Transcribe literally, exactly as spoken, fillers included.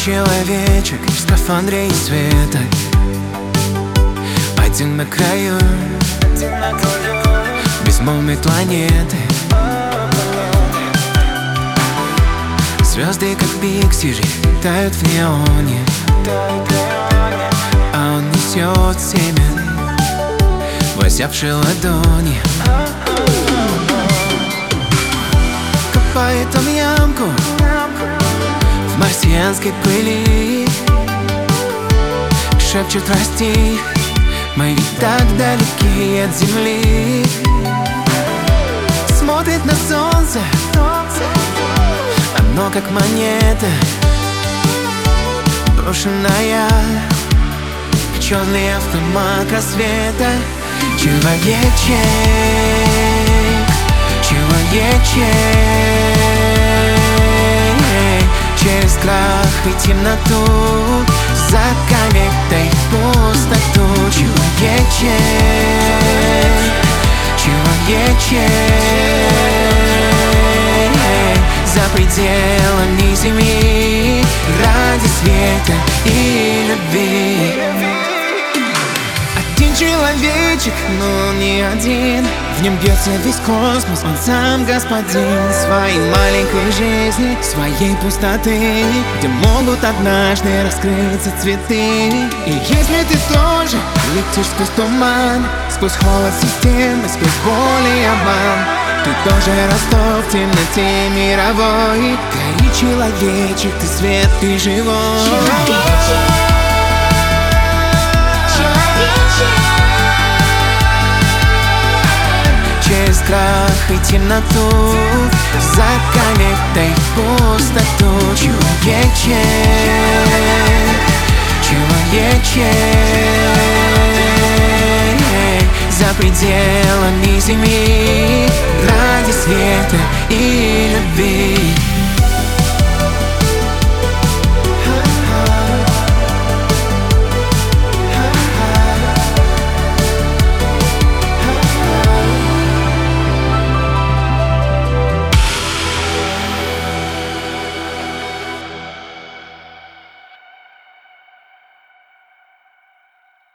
человечек в скафандре из света, один на краю безмолвной планеты. Звезды, как пиксели, тают в неоне, а он несет семя в озябшей ладони. Копает он ямку в марсианской пыли, шепчет: расти, мы ведь так далеки от земли. Смотрит на солнце, оно как монета, брошенная в черный автомат рассвета. Человечек, человечек, через крах и темноту, за кометой пустоту. Человечек, человечек, за пределами земли, ради света и любви. Один человечек, но он не один, в нем бьется весь космос, он сам господин своей маленькой жизни, своей пустоты, где могут однажды раскрыться цветы. И если ты тоже летишь сквозь туман, сквозь холод системы, сквозь боль и обман, ты тоже Ростов в темноте мировой. Гори, человечек, ты свет, ты живой. Человечек, через крах и темноту, за кометой пустоту. Человечек, человечек, за пределами земли, ради света и любви.